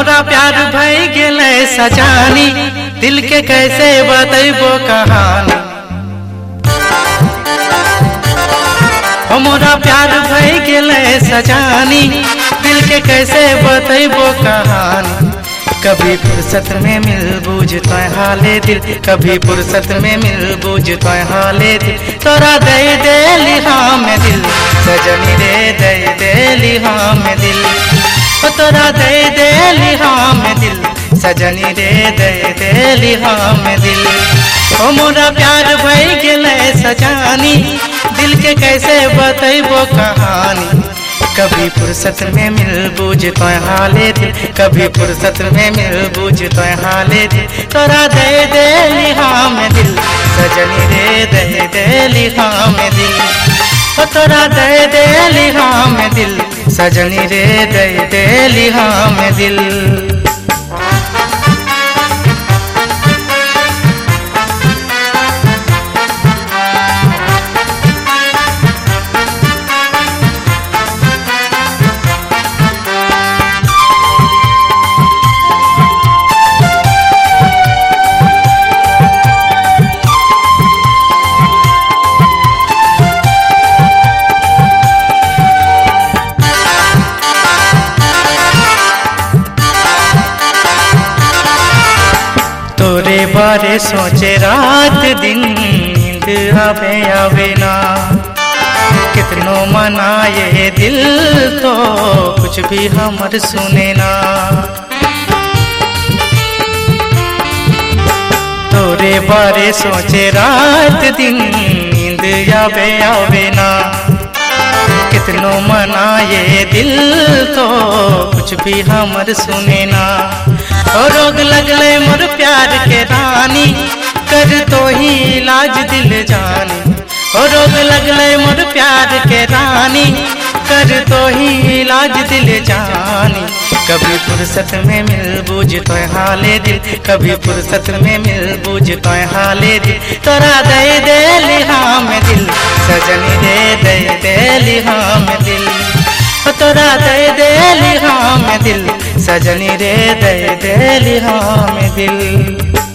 हमरा प्यार भई गेलै सजानी, दिल के कैसे बतैबो कहानी। हमरा प्यार भई गेलै सजानी, दिल के कैसे बतैबो कहानी। कभी फुर्सत में मिल बूझ तो हाले दिल, कभी फुर्सत में मिल बूझ तो हाले दिल। तोरा दे देली हम दिल सजनी रे, दे देली हम दिल। तोरा दे देली हम दिल सजनी रे, दे देली हम दिल। ओ मोरा प्यार भई गेलै सजानी, दिल के कैसे बतैबो कहानी। कभी फुर्सत में मिल बूझ तो हाले दिल, कभी फुर्सत में मिल बूझ तो हाले दिल। तोरा दे देली हम दिल सजनी रे, दे देली हम दिल। तोरा दे देली हम दिल सजनी रे, दे देली हम दिल। तोरे बारे सोचे रात दिन नींद आवे आवे ना। कितनो मनाए दिल तो कुछ भी हमर सुने ना। तोरे बारे सोचे रात दिन नींद आवे आवे ना। कितनो मनाए दिल तो कुछ भी हमर सुने ना। और रोग लगले मोर प्यार के रानी, कर तो ही इलाज दिल जानी। और रोग लगले मोर प्यार के रानी, कर तो ही इलाज दिल जानी। कभी फुर्सत में मिल बूझ तो हाले दिल, कभी फुर्सत में मिल बूझ तो हाले दिल। तोरा दे देली हम दिल सजनी रे, दे देली हम दिल। तोरा दे देली हम दिल सजनी रे, दे देली हम दिल।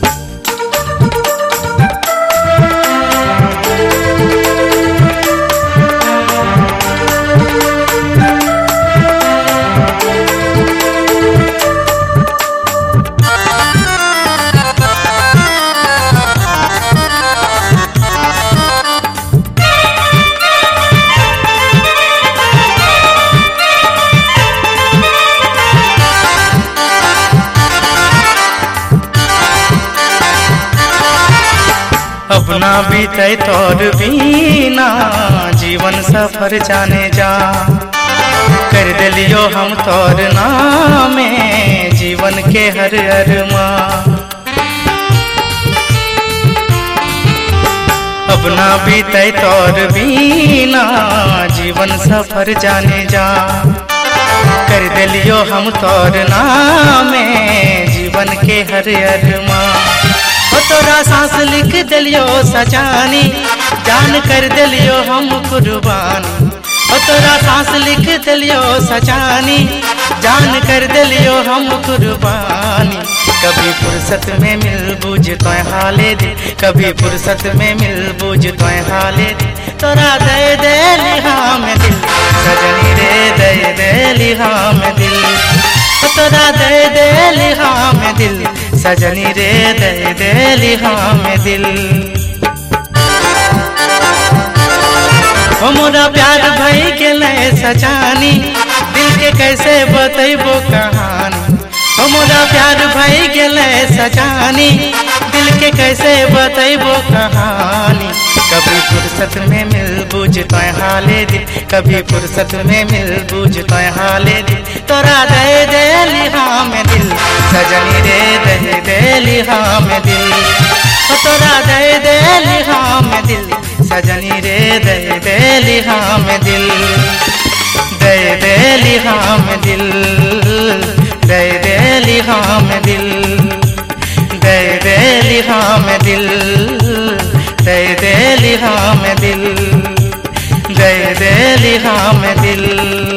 अपना बीते तोर बीना जीवन सफर जाने जा। कर दिलियो हम तोर नामे जीवन के हर अरमा। अपना बीते तोर बीना जीवन सफर जाने जा। कर दिलियो हम तोर नामे जीवन के हर अरमा। तोरा सांस लिख दिलियो सजानी, जान कर दिलियो हम कुर्बानी। तोरा सांस लिख दिलियो सजानी, जान कर दिलियो हम कुर्बानी। कभी फुर्सत में मिल बूझ तो हाले दिल, कभी फुर्सत में मिल बूझ तो हाले दिल। तोरा दे देली हम दिल सजनी रे, दे देली हम दिल। तोरा दे देली हम दिल सजनी रे, दे देली हम दिल। हमरा प्यार भई गेलै सजानी, दिल के कैसे बतैबो कहानी। हमरा प्यार भई गेलै सजानी, दिल के कैसे बतैबो कहानी। कभी फुर्सत में मिल बूझ तो हाले दिल, कभी फुर्सत में मिल बूझ तो हाले दिल। तोरा दे देली हम दिल सजनी रे, दे देली हम दिल। तोरा दे देली हम दिल सजनी रे, दे देली हम दिल। दे देली हम दिल, दे देली हम दिल। दे देली हम दिल, दे देली हम दिल। दे देली हम दिल।